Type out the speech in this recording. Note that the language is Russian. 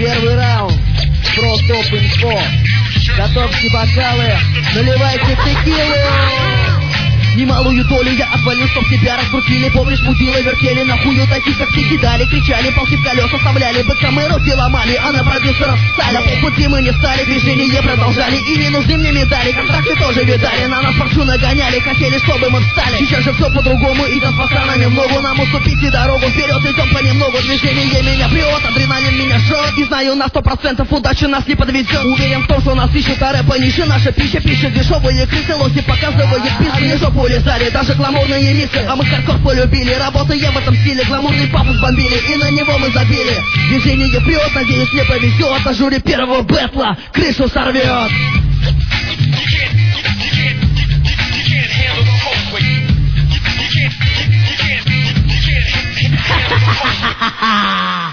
Первый раунд. Про топ-инфо. Готовьте бокалы, наливайте текилу. Немалую долю я отвалил, чтоб тебя раскрутили. Помнишь, мудила, вертели на хую таких, как ты, кидали, кричали, палки в колеса вставляли, быка мы руки ломали, а на продюсеров ссали. На полпути мы не стали, движение продолжали, и не нужны мне медали, контракты тоже видали, на нас порчу нагоняли, хотели, чтобы мы встали. Сейчас же все по-другому, идем по сторонам в ногу, нам уступите дорогу, вперед идем понемногу, движение меня прет, адреналин меня жжет, и знаю на 100% удача нас не подведет. Уверен в том, что нас ищут, а рэпа ниже наша пища, пишет дешевые крысы, лохи показывают писки, жопу улезали, даже гламурные миссы, а мы хардкор полюбили, работая в этом стиле, гламурный пафос бомбили, и на него мы забили. Движение прет, надеюсь, мне повезет, на жюри первого бэтла крышу сорвет. Ха-ха-ха-ха-ха!